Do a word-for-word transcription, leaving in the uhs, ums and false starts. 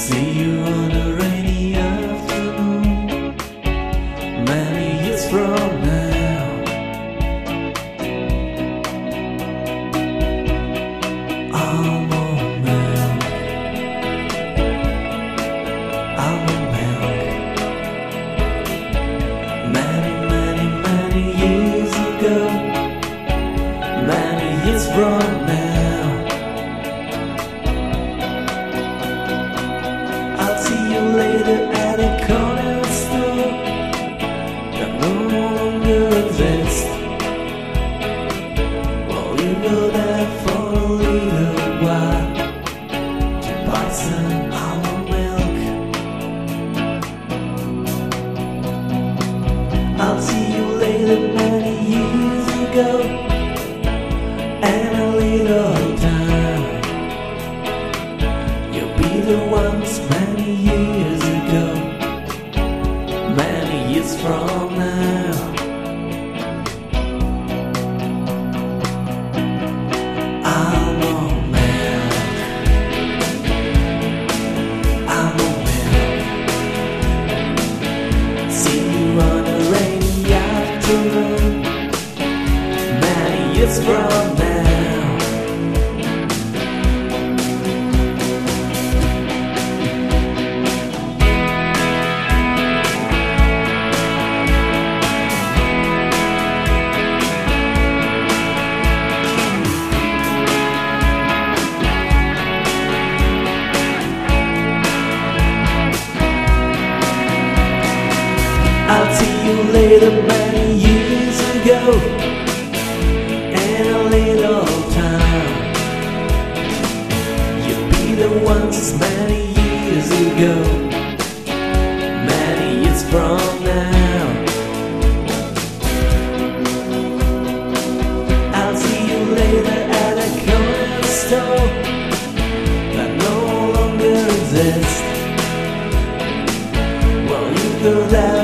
see you on a rainy afternoon, many years from now. Almond milk, almond milk. Many, many, many years ago, many years from now. I'll see you later at a corner store that no longer exists. Well, you go there for a little while to buy some almond milk. I'll see you later many years ago, and a little time. You'll be the ones many years ago, many years from now. Almond milk, almond milk. See you on a rainy afternoon, many years from now. I'll see you later many years ago, in a little time. You'll be the ones many years ago, many years from now. I'll see you later at a corner store that no longer exists. Well, you go there